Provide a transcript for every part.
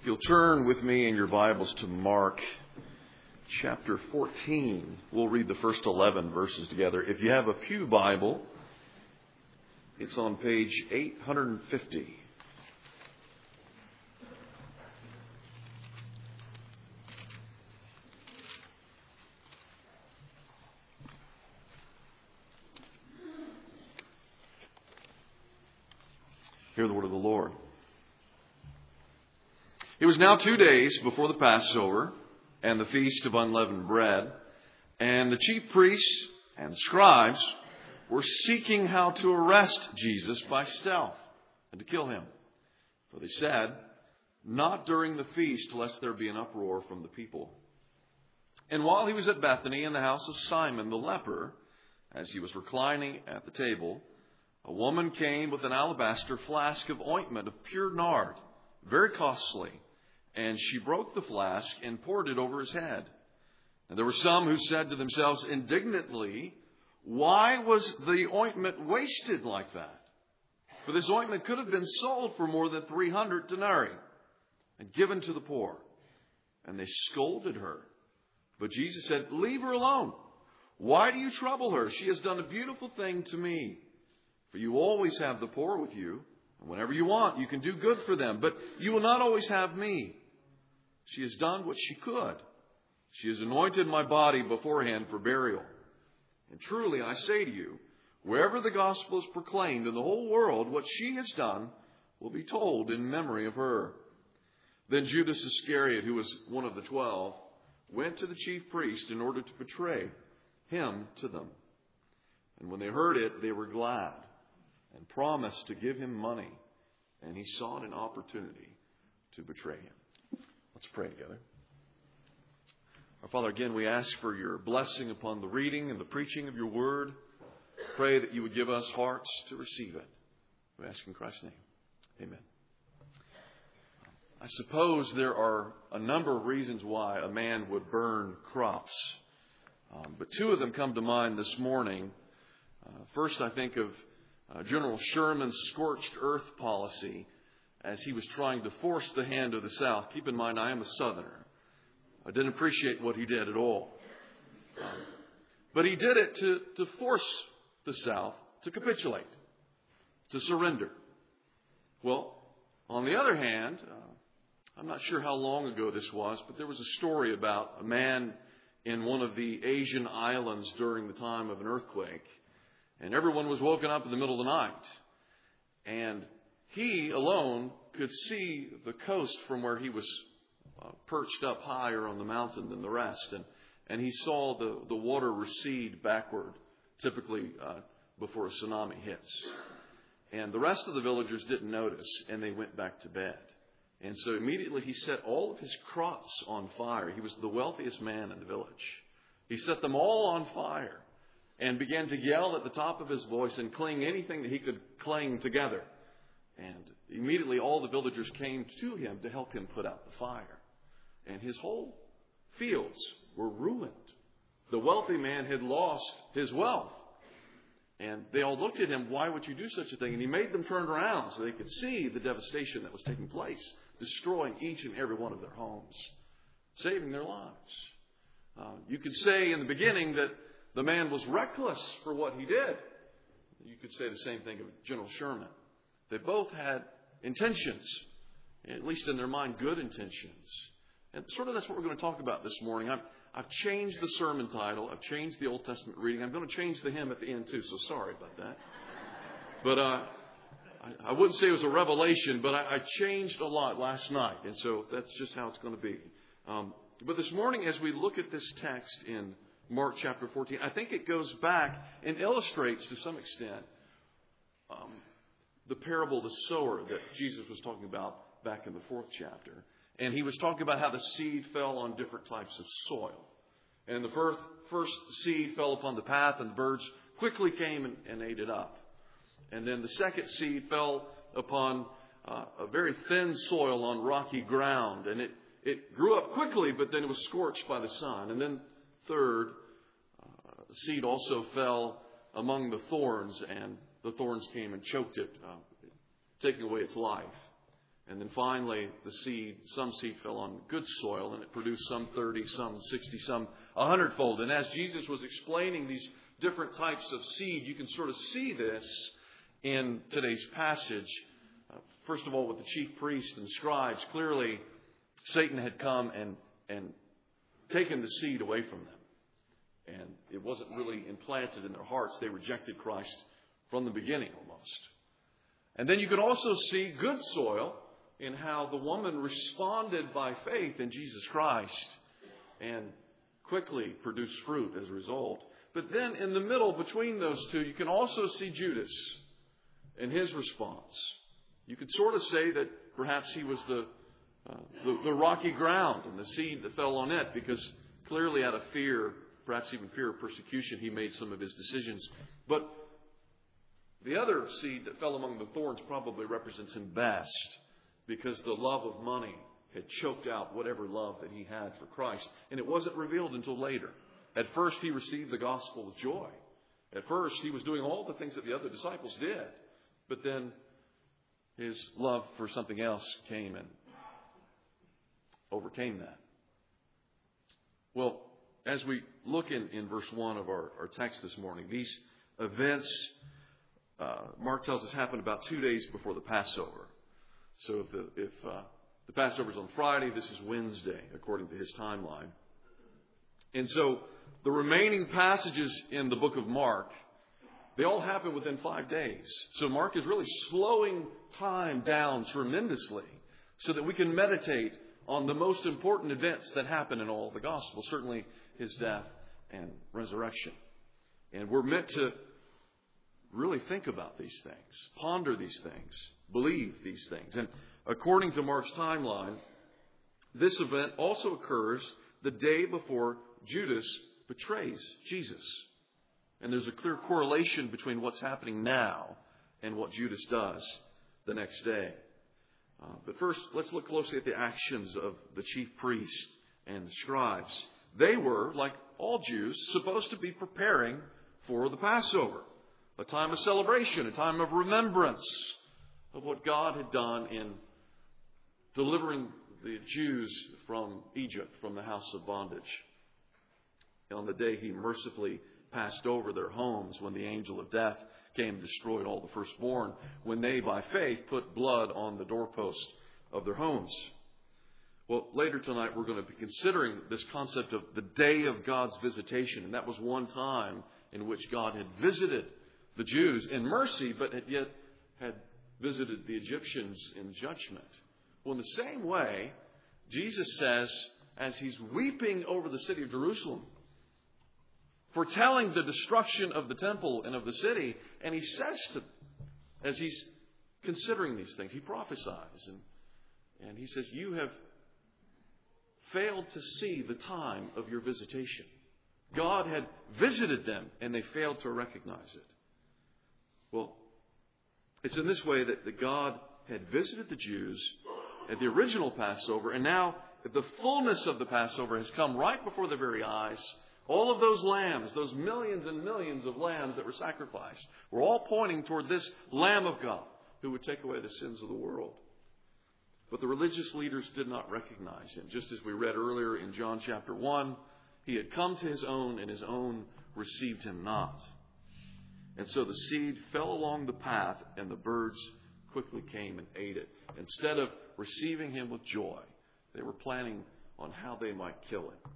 If you'll turn with me in your Bibles to Mark chapter 14, we'll read the first 11 verses together. If you have a pew Bible, it's on page 850. Hear the word of the Lord. It was now 2 days before the Passover and the Feast of Unleavened Bread, and the chief priests and scribes were seeking how to arrest Jesus by stealth and to kill him. For they said, "Not during the feast, lest there be an uproar from the people." And while he was at Bethany in the house of Simon the leper, as he was reclining at the table, a woman came with an alabaster flask of ointment of pure nard, very costly. And she broke the flask and poured it over his head. And there were some who said to themselves indignantly, "Why was the ointment wasted like that? For this ointment could have been sold for more than 300 denarii and given to the poor." And they scolded her. But Jesus said, "Leave her alone. Why do you trouble her? She has done a beautiful thing to me. For you always have the poor with you, and whenever you want, you can do good for them. But you will not always have me. She has done what she could. She has anointed my body beforehand for burial. And truly, I say to you, wherever the gospel is proclaimed in the whole world, what she has done will be told in memory of her." Then Judas Iscariot, who was one of the 12, went to the chief priest in order to betray him to them. And when they heard it, they were glad and promised to give him money. And he sought an opportunity to betray him. Let's pray together. Our Father, again, we ask for your blessing upon the reading and the preaching of your word. Pray that you would give us hearts to receive it. We ask in Christ's name. Amen. I suppose there are a number of reasons why a man would burn crops. But two of them come to mind this morning. First, I think of General Sherman's scorched earth policy as he was trying to force the hand of the South. Keep in mind, I am a Southerner. I didn't appreciate what he did at all. But he did it to force the South to capitulate, to surrender. Well, on the other hand, I'm not sure how long ago this was, but there was a story about a man in one of the Asian islands during the time of an earthquake. And everyone was woken up in the middle of the night. And he alone could see the coast from where he was perched up higher on the mountain than the rest. And he saw the water recede backward, typically before a tsunami hits. And the rest of the villagers didn't notice, and they went back to bed. And so immediately he set all of his crops on fire. He was the wealthiest man in the village. He set them all on fire and began to yell at the top of his voice and cling anything that he could cling together. And immediately all the villagers came to him to help him put out the fire. And his whole fields were ruined. The wealthy man had lost his wealth. And they all looked at him, "Why would you do such a thing?" And he made them turn around so they could see the devastation that was taking place, destroying each and every one of their homes, saving their lives. You could say in the beginning that the man was reckless for what he did. You could say the same thing of General Sherman. They both had intentions, at least in their mind, good intentions. And sort of that's what we're going to talk about this morning. I've changed the sermon title. I've changed the Old Testament reading. I'm going to change the hymn at the end too, so sorry about that. But I wouldn't say it was a revelation, but I changed a lot last night. And so that's just how it's going to be. But this morning, as we look at this text in Mark chapter 14, I think it goes back and illustrates to some extent the parable of the sower that Jesus was talking about back in the 4th chapter. And he was talking about how the seed fell on different types of soil. And the first seed fell upon the path, and the birds quickly came and ate it up. And then the second seed fell upon a very thin soil on rocky ground. And it grew up quickly, but then it was scorched by the sun. And then third, the seed also fell among the thorns, and the thorns came and choked it, taking away its life. And then finally, some seed fell on good soil, and it produced some 30, some 60, some 100-fold. And as Jesus was explaining these different types of seed, you can sort of see this in today's passage. First of all, with the chief priests and scribes, clearly Satan had come and taken the seed away from them. And it wasn't really implanted in their hearts. They rejected Christ from the beginning almost. And then you can also see good soil in how the woman responded by faith in Jesus Christ and quickly produced fruit as a result. But then in the middle between those two, you can also see Judas and his response. You could sort of say that perhaps he was the rocky ground and the seed that fell on it, because clearly out of fear, perhaps even fear of persecution, he made some of his decisions. But the other seed that fell among the thorns probably represents him best, because the love of money had choked out whatever love that he had for Christ. And it wasn't revealed until later. At first, he received the gospel with joy. At first, he was doing all the things that the other disciples did. But then his love for something else came and overcame that. Well, as we look in verse 1 of our text this morning, these events, Mark tells us, happened about 2 days before the Passover. So if the Passover is on Friday, this is Wednesday, according to his timeline. And so the remaining passages in the book of Mark, they all happen within 5 days. So Mark is really slowing time down tremendously so that we can meditate on the most important events that happen in all the Gospels, certainly his death and resurrection. And we're meant to really think about these things, ponder these things, believe these things. And according to Mark's timeline, this event also occurs the day before Judas betrays Jesus. And there's a clear correlation between what's happening now and what Judas does the next day. But first, let's look closely at the actions of the chief priests and the scribes. They were, like all Jews, supposed to be preparing for the Passover, a time of celebration, a time of remembrance of what God had done in delivering the Jews from Egypt, from the house of bondage. And on the day he mercifully passed over their homes when the angel of death came and destroyed all the firstborn, when they, by faith, put blood on the doorpost of their homes. Well, later tonight we're going to be considering this concept of the day of God's visitation. And that was one time in which God had visited the Jews in mercy, but yet had visited the Egyptians in judgment. Well, in the same way, Jesus says, as he's weeping over the city of Jerusalem, foretelling the destruction of the temple and of the city, and he says to them, as he's considering these things, he prophesies, and he says, you have failed to see the time of your visitation. God had visited them, and they failed to recognize it. Well, it's in this way that God had visited the Jews at the original Passover, and now the fullness of the Passover has come right before their very eyes. All of those lambs, those millions and millions of lambs that were sacrificed, were all pointing toward this Lamb of God who would take away the sins of the world. But the religious leaders did not recognize him. Just as we read earlier in John chapter 1, he had come to his own, and his own received him not. And so the seed fell along the path, and the birds quickly came and ate it. Instead of receiving him with joy, they were planning on how they might kill him.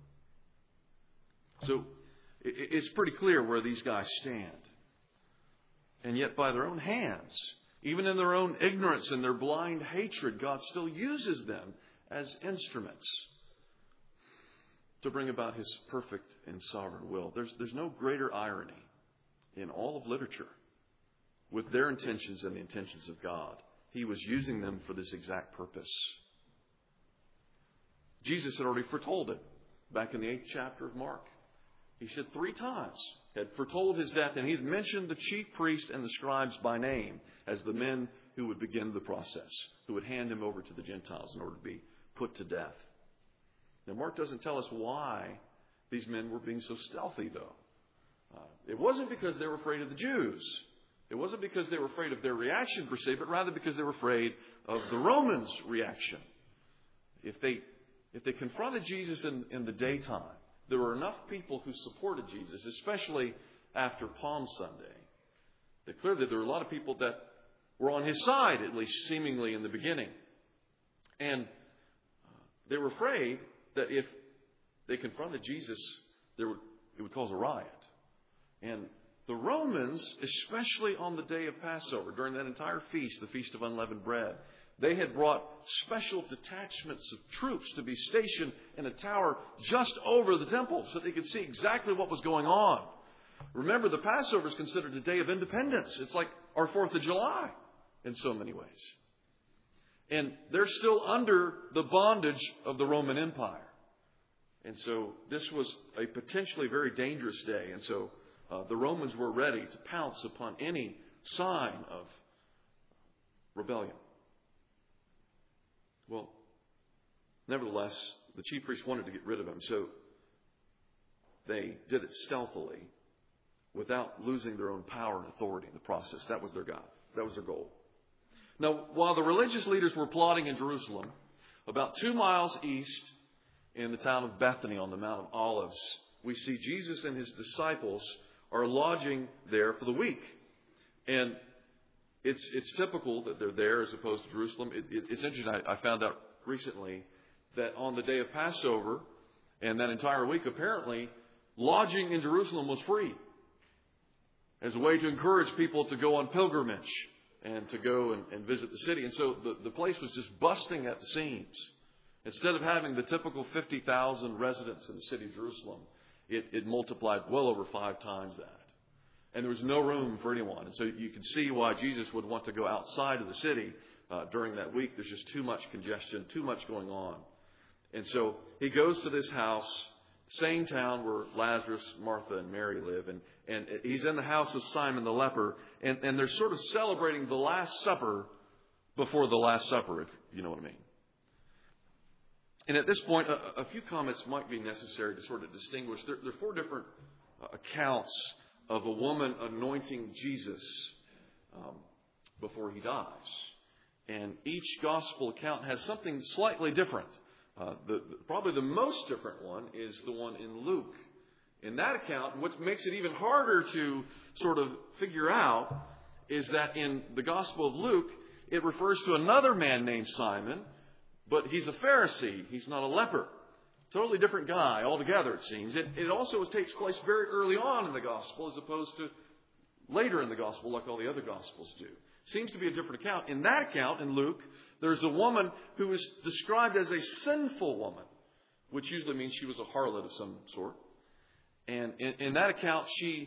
So it's pretty clear where these guys stand. And yet by their own hands, even in their own ignorance and their blind hatred, God still uses them as instruments to bring about his perfect and sovereign will. There's no greater irony in all of literature with their intentions and the intentions of God. He was using them for this exact purpose. Jesus had already foretold it back in the 8th chapter of Mark. He said 3 times, had foretold his death, and he had mentioned the chief priests and the scribes by name as the men who would begin the process, who would hand him over to the Gentiles in order to be put to death. Now, Mark doesn't tell us why these men were being so stealthy, though. It wasn't because they were afraid of the Jews. It wasn't because they were afraid of their reaction per se, but rather because they were afraid of the Romans' reaction. If they confronted Jesus in the daytime, there were enough people who supported Jesus, especially after Palm Sunday, that clearly there were a lot of people that were on his side, at least seemingly in the beginning. And they were afraid that if they confronted Jesus, it would cause a riot. And the Romans, especially on the day of Passover, during that entire feast, the Feast of Unleavened Bread, they had brought special detachments of troops to be stationed in a tower just over the temple so they could see exactly what was going on. Remember, the Passover is considered a day of independence. It's like our 4th of July in so many ways. And they're still under the bondage of the Roman Empire. And so this was a potentially very dangerous day. And so the Romans were ready to pounce upon any sign of rebellion. Well, nevertheless, the chief priests wanted to get rid of him, so they did it stealthily without losing their own power and authority in the process. That was their God. That was their goal. Now, while the religious leaders were plotting in Jerusalem, about 2 miles east in the town of Bethany on the Mount of Olives, we see Jesus and his disciples are lodging there for the week. And it's typical that they're there as opposed to Jerusalem. It's interesting. I found out recently that on the day of Passover and that entire week, apparently, lodging in Jerusalem was free as a way to encourage people to go on pilgrimage and to go and visit the city. And so the place was just busting at the seams. Instead of having the typical 50,000 residents in the city of Jerusalem, it multiplied well over 5 times that. And there was no room for anyone. And so you can see why Jesus would want to go outside of the city during that week. There's just too much congestion, too much going on. And so he goes to this house, same town where Lazarus, Martha, and Mary live. And he's in the house of Simon the leper. And they're sort of celebrating the Last Supper before the Last Supper, if you know what I mean. And at this point, a few comments might be necessary to sort of distinguish. There are 4 different accounts of a woman anointing Jesus before he dies. And each gospel account has something slightly different. Probably the most different one is the one in Luke. In that account, what makes it even harder to sort of figure out is that in the Gospel of Luke, it refers to another man named Simon, but he's a Pharisee. He's not a leper. Totally different guy altogether, it seems. It also takes place very early on in the Gospel as opposed to later in the Gospel like all the other Gospels do. Seems to be a different account. In that account, in Luke, there's a woman who is described as a sinful woman, which usually means she was a harlot of some sort. And in that account, she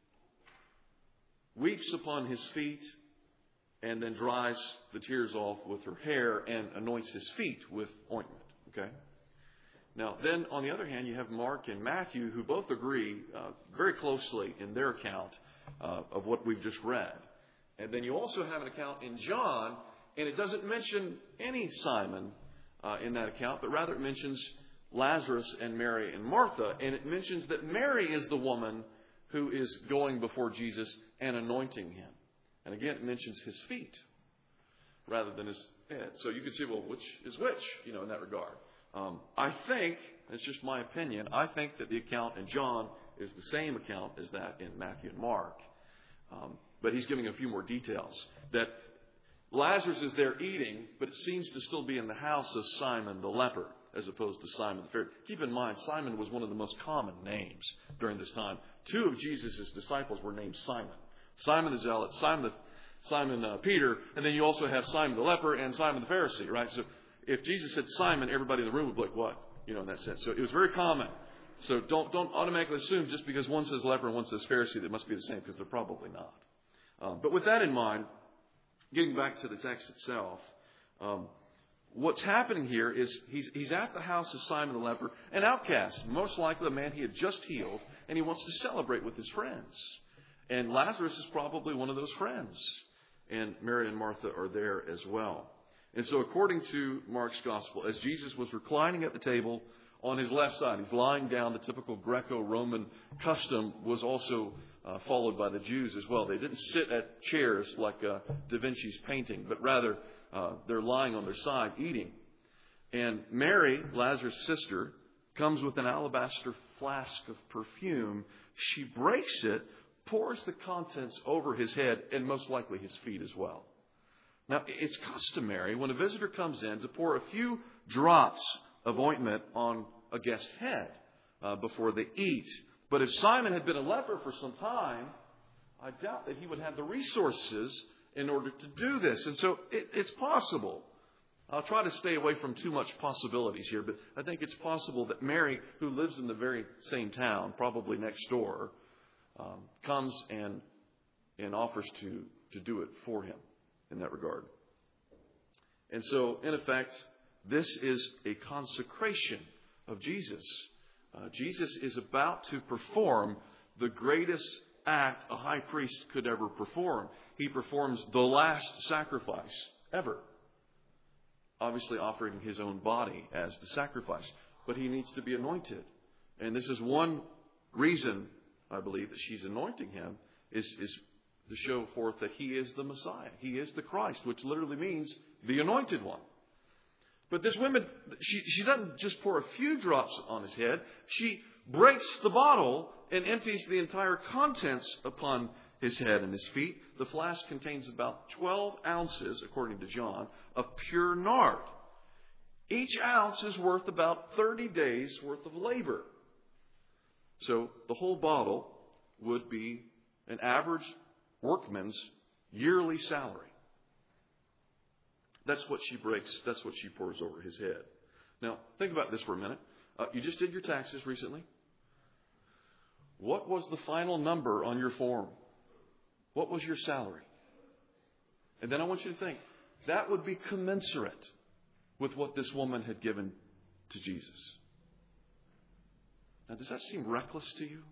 weeps upon his feet and then dries the tears off with her hair and anoints his feet with ointment. Okay? Now, then, on the other hand, you have Mark and Matthew, who both agree very closely in their account of what we've just read. And then you also have an account in John, and it doesn't mention any Simon in that account, but rather it mentions Lazarus and Mary and Martha. And it mentions that Mary is the woman who is going before Jesus and anointing him. And again, it mentions his feet rather than his head. So you can see, well, which is which, in that regard. I think, it's just my opinion, I think that the account in John is the same account as that in Matthew and Mark. But he's giving a few more details. That Lazarus is there eating, but it seems to still be in the house of Simon the leper, as opposed to Simon the Pharisee. Keep in mind, Simon was one of the most common names during this time. 2 of Jesus' disciples were named Simon. Simon the Zealot, Simon Peter, and then you also have Simon the leper and Simon the Pharisee, right? So if Jesus said Simon, everybody in the room would be like, what? In that sense. So it was very common. So don't automatically assume just because one says leper and one says Pharisee, that must be the same, because they're probably not. But with that in mind, getting back to the text itself, what's happening here is he's at the house of Simon the leper, an outcast, most likely a man he had just healed, and he wants to celebrate with his friends. And Lazarus is probably one of those friends. And Mary and Martha are there as well. And so according to Mark's gospel, as Jesus was reclining at the table on his left side, he's lying down. The typical Greco-Roman custom was also followed by the Jews as well. They didn't sit at chairs like Da Vinci's painting, but rather they're lying on their side eating. And Mary, Lazarus' sister, comes with an alabaster flask of perfume. She breaks it, pours the contents over his head, and most likely his feet as well. Now, it's customary when a visitor comes in to pour a few drops of ointment on a guest's head before they eat. But if Simon had been a leper for some time, I doubt that he would have the resources in order to do this. And so it's possible. I'll try to stay away from too much possibilities here, but I think it's possible that Mary, who lives in the very same town, probably next door, comes and offers to do it for him in that regard. And so, in effect, this is a consecration of Jesus. Jesus is about to perform the greatest act a high priest could ever perform. He performs the last sacrifice ever. Obviously offering his own body as the sacrifice. But he needs to be anointed. And this is one reason, I believe, that she's anointing him, is to show forth that he is the Messiah. He is the Christ, which literally means the anointed one. But this woman, she doesn't just pour a few drops on his head. She breaks the bottle and empties the entire contents upon his head and his feet. The flask contains about 12 ounces, according to John, of pure nard. Each ounce is worth about 30 days' worth of labor. So the whole bottle would be an average workman's yearly salary. That's what she breaks. That's what she pours over his head. Now, think about this for a minute. You just did your taxes recently. What was the final number on your form? What was your salary? And then I want you to think, that would be commensurate with what this woman had given to Jesus. Now, does that seem reckless to you?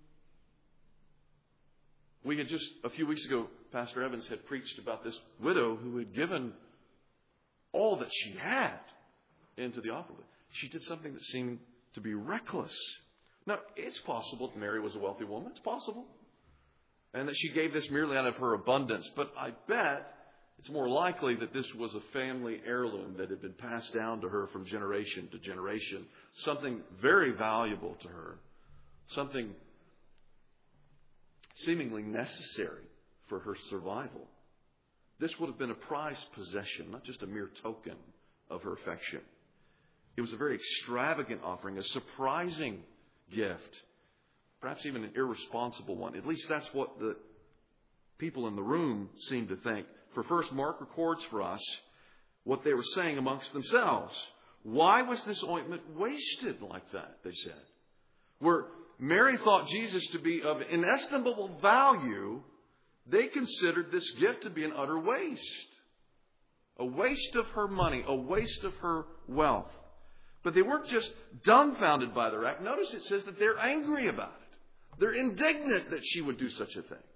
We had just, a few weeks ago, Pastor Evans had preached about this widow who had given all that she had into the offering. She did something that seemed to be reckless. Now, it's possible that Mary was a wealthy woman. It's possible. And that she gave this merely out of her abundance. But I bet it's more likely that this was a family heirloom that had been passed down to her from generation to generation. Something very valuable to her. Something seemingly necessary for her survival. This would have been a prized possession, not just a mere token of her affection. It was a very extravagant offering, a surprising gift, perhaps even an irresponsible one. At least that's what the people in the room seemed to think. For first, Mark records for us what they were saying amongst themselves. Why was this ointment wasted like that, they said. Where Mary thought Jesus to be of inestimable value, they considered this gift to be an utter waste. A waste of her money, a waste of her wealth. But they weren't just dumbfounded by their act. Notice it says that they're angry about it. They're indignant that she would do such a thing.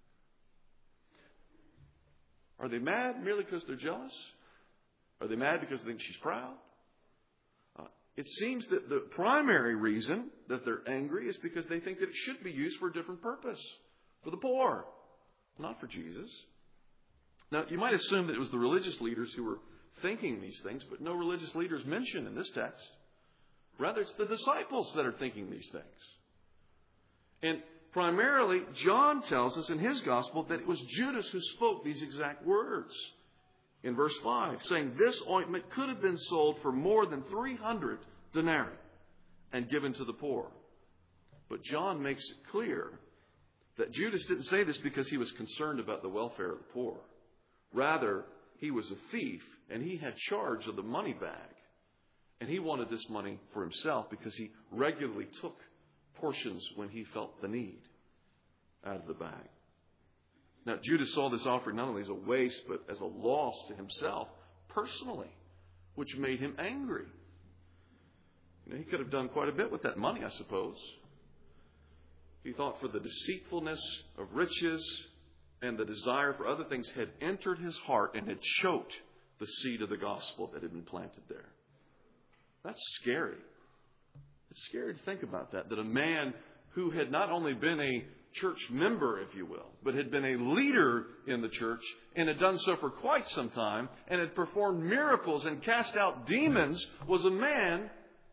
Are they mad merely because they're jealous? Are they mad because they think she's proud? It seems that the primary reason that they're angry is because they think that it should be used for a different purpose. For the poor. Not for Jesus. Now, you might assume that it was the religious leaders who were thinking these things, but no religious leaders mentioned in this text. Rather, it's the disciples that are thinking these things. And primarily, John tells us in his gospel that it was Judas who spoke these exact words. In verse 5, saying this ointment could have been sold for more than 300 denarii and given to the poor. But John makes it clear that Judas didn't say this because he was concerned about the welfare of the poor. Rather, he was a thief and he had charge of the money bag. And he wanted this money for himself because he regularly took portions when he felt the need out of the bag. Now, Judas saw this offering not only as a waste, but as a loss to himself personally, which made him angry. He could have done quite a bit with that money, I suppose. He thought for the deceitfulness of riches and the desire for other things had entered his heart and had choked the seed of the gospel that had been planted there. That's scary. It's scary to think about that a man who had not only been a church member, if you will, but had been a leader in the church and had done so for quite some time and had performed miracles and cast out demons, was a man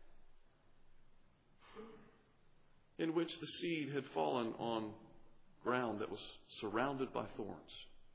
in which the seed had fallen on ground that was surrounded by thorns.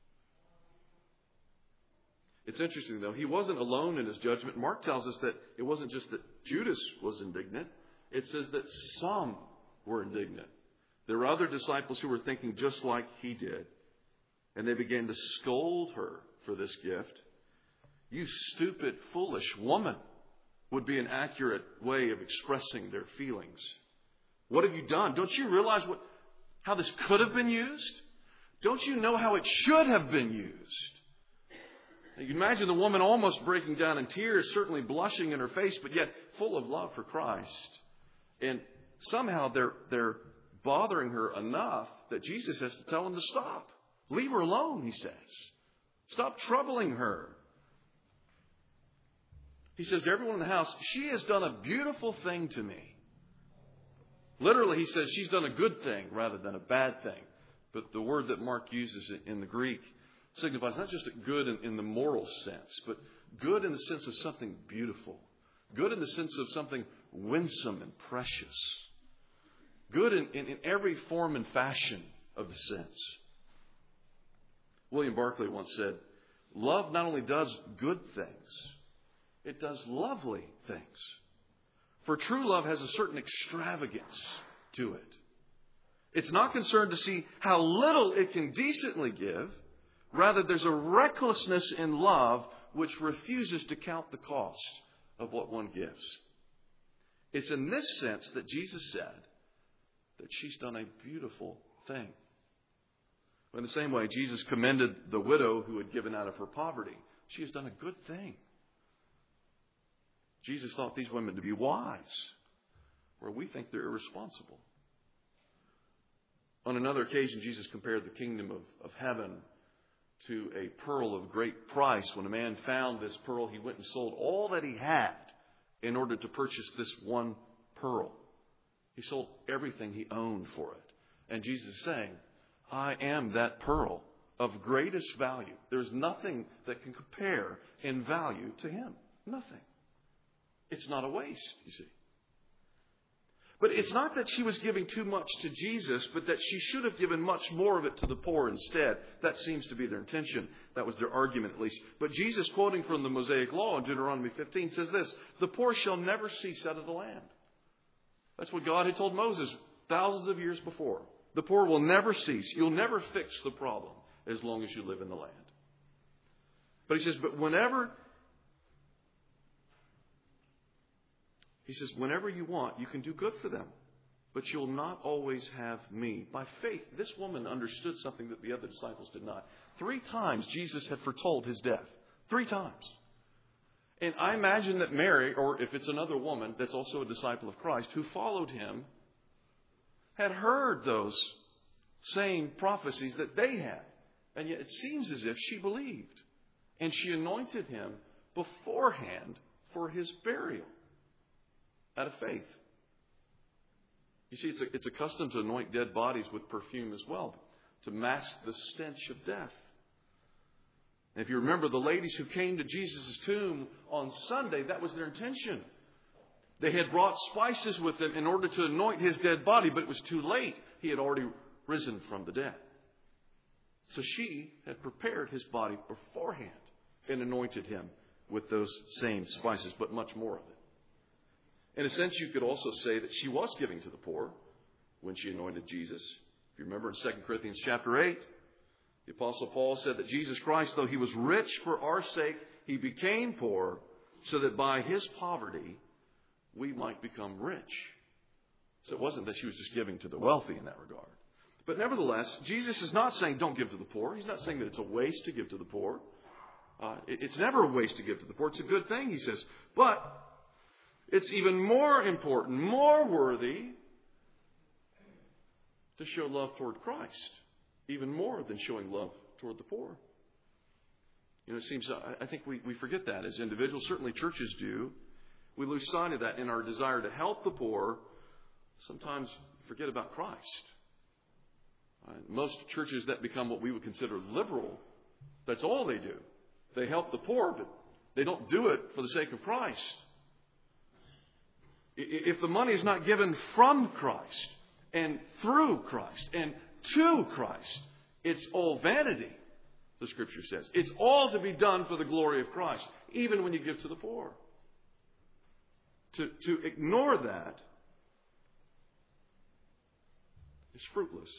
It's interesting, though. He wasn't alone in his judgment. Mark tells us that it wasn't just that Judas was indignant. It says that some were indignant. There were other disciples who were thinking just like he did. And they began to scold her for this gift. You stupid, foolish woman would be an accurate way of expressing their feelings. What have you done? Don't you realize how this could have been used? Don't you know how it should have been used? You can imagine the woman almost breaking down in tears, certainly blushing in her face, but yet full of love for Christ. And somehow they're bothering her enough that Jesus has to tell them to stop. Leave her alone, he says. Stop troubling her. He says to everyone in the house, she has done a beautiful thing to me. Literally, he says she's done a good thing rather than a bad thing. But the word that Mark uses in the Greek signifies not just good in the moral sense, but good in the sense of something beautiful. Good in the sense of something winsome and precious. Good in every form and fashion of the sense. William Barclay once said, love not only does good things, it does lovely things. For true love has a certain extravagance to it. It's not concerned to see how little it can decently give. Rather, there's a recklessness in love which refuses to count the cost of what one gives. It's in this sense that Jesus said that she's done a beautiful thing. In the same way, Jesus commended the widow who had given out of her poverty. She has done a good thing. Jesus thought these women to be wise, where we think they're irresponsible. On another occasion, Jesus compared the kingdom of heaven to a pearl of great price. When a man found this pearl, he went and sold all that he had in order to purchase this one pearl. He sold everything he owned for it. And Jesus is saying, I am that pearl of greatest value. There's nothing that can compare in value to him. Nothing. It's not a waste, you see. But it's not that she was giving too much to Jesus, but that she should have given much more of it to the poor instead. That seems to be their intention. That was their argument, at least. But Jesus, quoting from the Mosaic Law in Deuteronomy 15, says this, the poor shall never cease out of the land. That's what God had told Moses thousands of years before. The poor will never cease. You'll never fix the problem as long as you live in the land. But he says, whenever you want, you can do good for them. But you'll not always have me. By faith, this woman understood something that the other disciples did not. 3 times Jesus had foretold his death. 3 times. And I imagine that Mary, or if it's another woman that's also a disciple of Christ, who followed him, had heard those same prophecies that they had. And yet it seems as if she believed. And she anointed him beforehand for his burial out of faith. You see, it's a custom to anoint dead bodies with perfume as well, to mask the stench of death. And if you remember the ladies who came to Jesus' tomb on Sunday, that was their intention. They had brought spices with them in order to anoint his dead body, but it was too late. He had already risen from the dead. So she had prepared his body beforehand and anointed him with those same spices, but much more of it. In a sense, you could also say that she was giving to the poor when she anointed Jesus. If you remember in 2 Corinthians chapter 8, the Apostle Paul said that Jesus Christ, though he was rich for our sake, he became poor so that by his poverty we might become rich. So it wasn't that she was just giving to the wealthy in that regard. But nevertheless, Jesus is not saying don't give to the poor. He's not saying that it's a waste to give to the poor. It's never a waste to give to the poor. It's a good thing, he says. But it's even more important, more worthy to show love toward Christ, even more than showing love toward the poor. You know, it seems, I think we forget that as individuals. Certainly churches do. We lose sight of that in our desire to help the poor. Sometimes forget about Christ. Most churches that become what we would consider liberal, that's all they do. They help the poor, but they don't do it for the sake of Christ. If the money is not given from Christ and through Christ and to Christ, it's all vanity, the Scripture says. It's all to be done for the glory of Christ, even when you give to the poor. To ignore that is fruitless.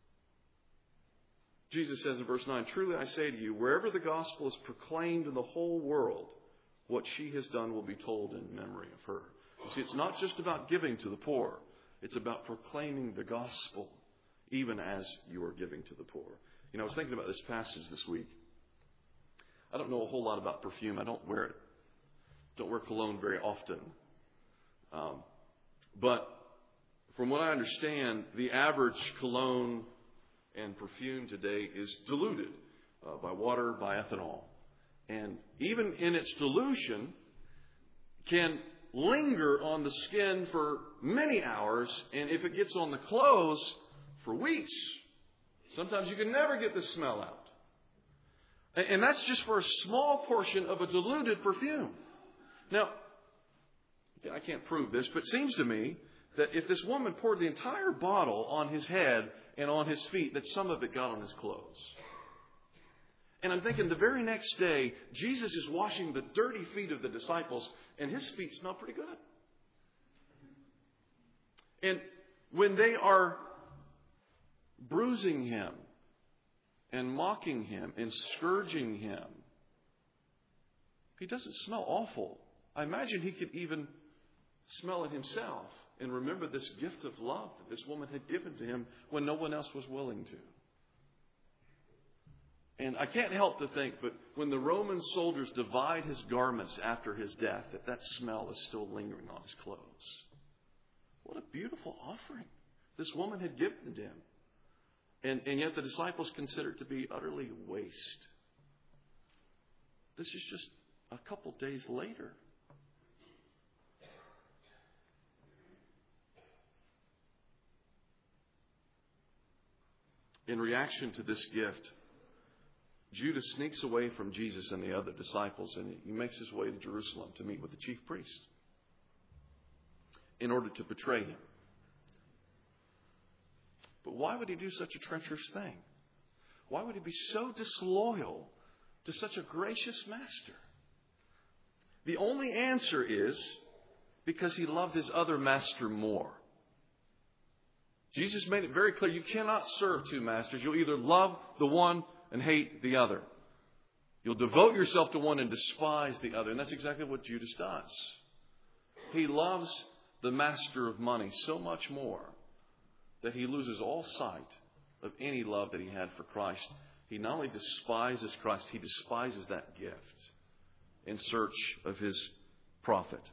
Jesus says in verse 9, "Truly I say to you, wherever the gospel is proclaimed in the whole world, what she has done will be told in memory of her." You see, it's not just about giving to the poor. It's about proclaiming the gospel, even as you are giving to the poor. You know, I was thinking about this passage this week. I don't know a whole lot about perfume. I don't wear it. Don't wear cologne very often. But from what I understand, the average cologne and perfume today is diluted by water, by ethanol. And even in its dilution, can linger on the skin for many hours, and if it gets on the clothes, for weeks. Sometimes you can never get the smell out. And that's just for a small portion of a diluted perfume. Now, I can't prove this, but it seems to me that if this woman poured the entire bottle on his head and on his feet, that some of it got on his clothes. And I'm thinking the very next day, Jesus is washing the dirty feet of the disciples, and his feet smell pretty good. And when they are bruising him and mocking him and scourging him, he doesn't smell awful. I imagine he could even smell it himself and remember this gift of love that this woman had given to him when no one else was willing to. And I can't help to think, but when the Roman soldiers divide his garments after his death, that smell is still lingering on his clothes. What a beautiful offering this woman had given to him. And yet the disciples consider it to be utterly waste. This is just a couple days later. In reaction to this gift, Judas sneaks away from Jesus and the other disciples, and he makes his way to Jerusalem to meet with the chief priest in order to betray him. But why would he do such a treacherous thing? Why would he be so disloyal to such a gracious master? The only answer is because he loved his other master more. Jesus made it very clear, you cannot serve two masters. You'll either love the one and hate the other. You'll devote yourself to one and despise the other. And that's exactly what Judas does. He loves the master of money so much more that he loses all sight of any love that he had for Christ. He not only despises Christ, he despises that gift in search of his profit.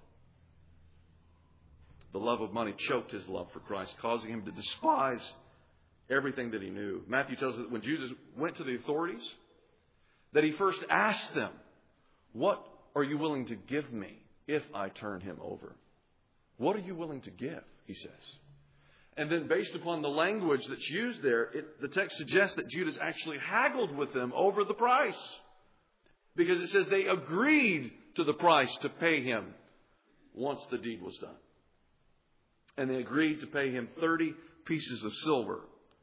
The love of money choked his love for Christ, causing him to despise everything that he knew. Matthew tells us that when Jesus went to the authorities, that he first asked them, "What are you willing to give me if I turn him over?" What are you willing to give, he says. And then based upon the language that's used there, the text suggests that Judas actually haggled with them over the price. Because it says they agreed to the price to pay him once the deed was done. And they agreed to pay him 30 pieces of silver.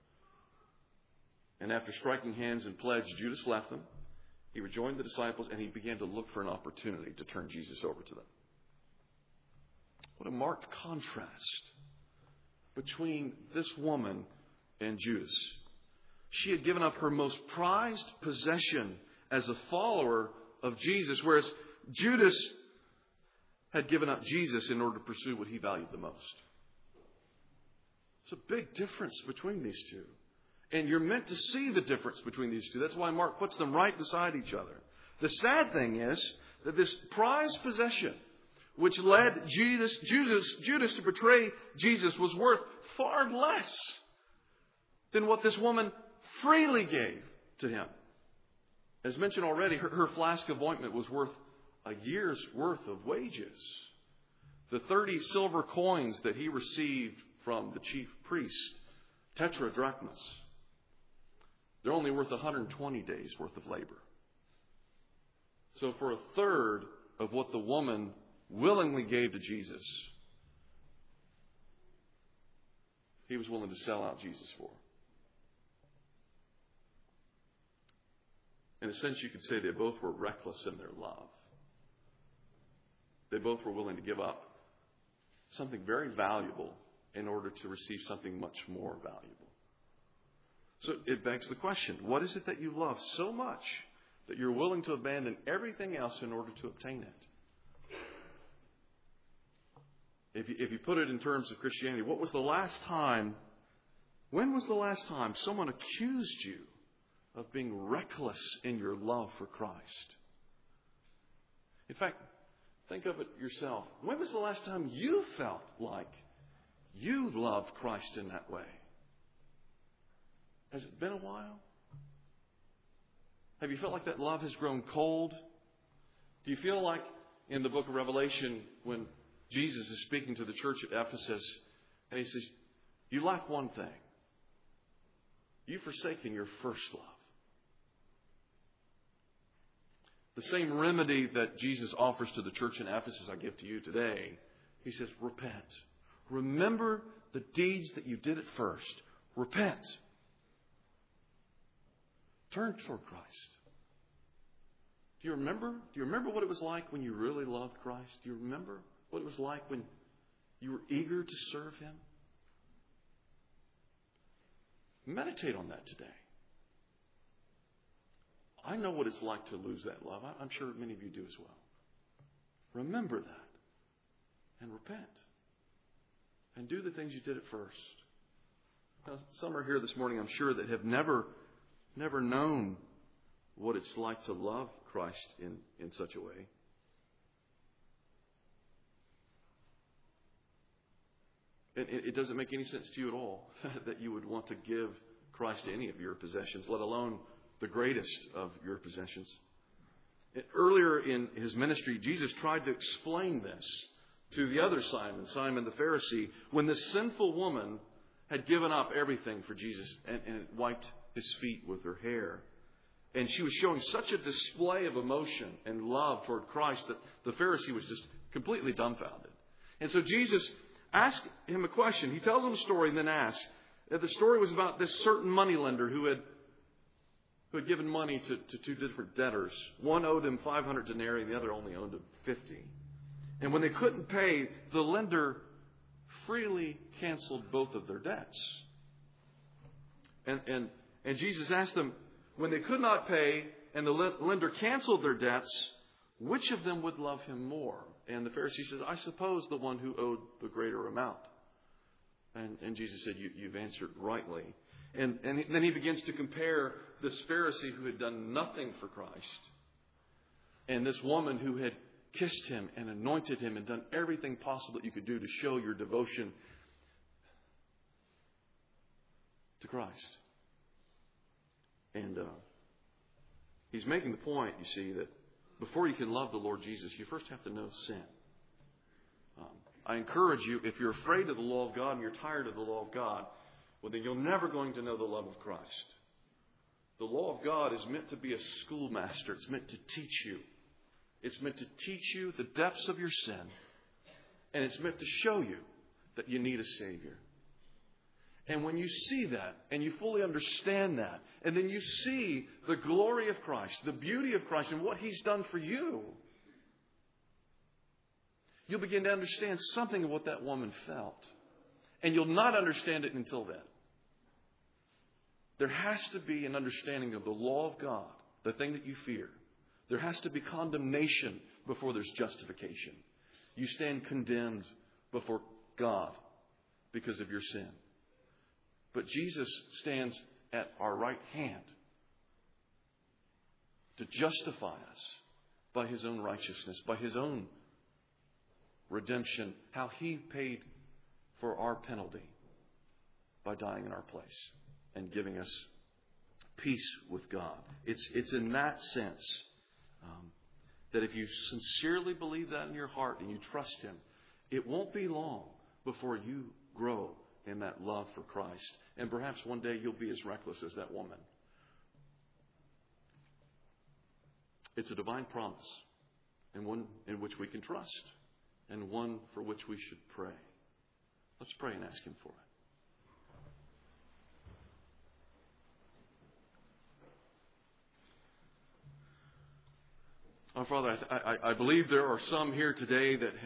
And after striking hands and pledge, Judas left them. He rejoined the disciples and he began to look for an opportunity to turn Jesus over to them. What a marked contrast between this woman and Judas. She had given up her most prized possession as a follower of Jesus, whereas Judas had given up Jesus in order to pursue what he valued the most. It's a big difference between these two. And you're meant to see the difference between these two. That's why Mark puts them right beside each other. The sad thing is that this prized possession, which led Judas to betray Jesus, was worth far less than what this woman freely gave to him. As mentioned already, her flask of ointment was worth a year's worth of wages. The 30 silver coins that he received from the chief priest, tetradrachmas, they're only worth 120 days worth of labor. So for a third of what the woman willingly gave to Jesus, he was willing to sell out Jesus for. In a sense, you could say they both were reckless in their love. They both were willing to give up something very valuable in order to receive something much more valuable. So it begs the question, what is it that you love so much that you're willing to abandon everything else in order to obtain it? If you put it in terms of Christianity, when was the last time someone accused you of being reckless in your love for Christ? In fact, think of it yourself. When was the last time you felt like you loved Christ in that way? Has it been a while? Have you felt like that love has grown cold? Do you feel like in the book of Revelation when Jesus is speaking to the church at Ephesus and he says, you lack one thing. You've forsaken your first love. The same remedy that Jesus offers to the church in Ephesus I give to you today. He says, repent. Remember the deeds that you did at first. Repent. Turn toward Christ. Do you remember? Do you remember what it was like when you really loved Christ? Do you remember what it was like when you were eager to serve Him? Meditate on that today. I know what it's like to lose that love. I'm sure many of you do as well. Remember that and repent. And do the things you did at first. Now, some are here this morning, I'm sure, that have never known what it's like to love Christ in such a way. It doesn't make any sense to you at all that you would want to give Christ any of your possessions, let alone the greatest of your possessions. Earlier in His ministry, Jesus tried to explain this to the other Simon, Simon the Pharisee, when this sinful woman had given up everything for Jesus and wiped His feet with her hair. And she was showing such a display of emotion and love toward Christ that the Pharisee was just completely dumbfounded. And so Jesus asked him a question. He tells him a story and then asks. The story was about this certain moneylender who had given money to two different debtors. One owed him 500 denarii and the other only owed him 50. And when they couldn't pay, the lender freely canceled both of their debts. And Jesus asked them, when they could not pay and the lender canceled their debts, which of them would love him more? And the Pharisee says, I suppose the one who owed the greater amount. And Jesus said, you've answered rightly. And then he begins to compare this Pharisee who had done nothing for Christ and this woman who had kissed Him and anointed Him and done everything possible that you could do to show your devotion to Christ. And he's making the point, you see, that before you can love the Lord Jesus, you first have to know sin. I encourage you, if you're afraid of the law of God and you're tired of the law of God, well, then you're never going to know the love of Christ. The law of God is meant to be a schoolmaster. It's meant to teach you. It's meant to teach you the depths of your sin. And it's meant to show you that you need a Savior. And when you see that and you fully understand that, and then you see the glory of Christ, the beauty of Christ and what He's done for you, you'll begin to understand something of what that woman felt. And you'll not understand it until then. There has to be an understanding of the law of God, the thing that you fear. There has to be condemnation before there's justification. You stand condemned before God because of your sin. But Jesus stands at our right hand to justify us by His own righteousness, by His own redemption, how He paid for our penalty by dying in our place and giving us peace with God. It's in that sense that if you sincerely believe that in your heart and you trust Him, it won't be long before you grow in that love for Christ. And perhaps one day you'll be as reckless as that woman It's a divine promise, and one in which we can trust, and one for which we should pray. Let's pray and ask Him for it. Our Father, I believe there are some here today that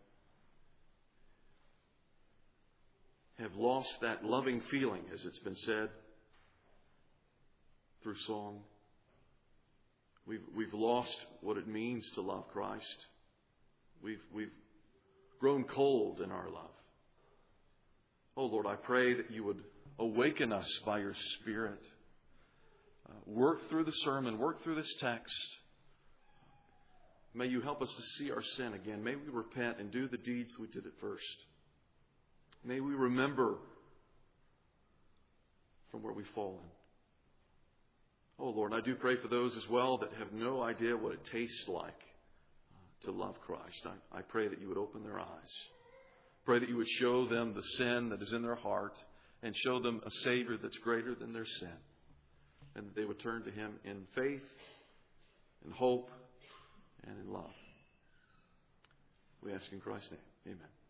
have lost that loving feeling, as it's been said, through song. We've lost what it means to love Christ. We've grown cold in our love. Oh Lord, I pray that you would awaken us by your Spirit. Work through the sermon, work through this text. May you help us to see our sin again. May we repent and do the deeds we did at first. May we remember from where we've fallen. Oh Lord, I do pray for those as well that have no idea what it tastes like to love Christ. I pray that you would open their eyes. Pray that you would show them the sin that is in their heart and show them a Savior that's greater than their sin. And that they would turn to Him in faith, in hope, and in love. We ask in Christ's name. Amen.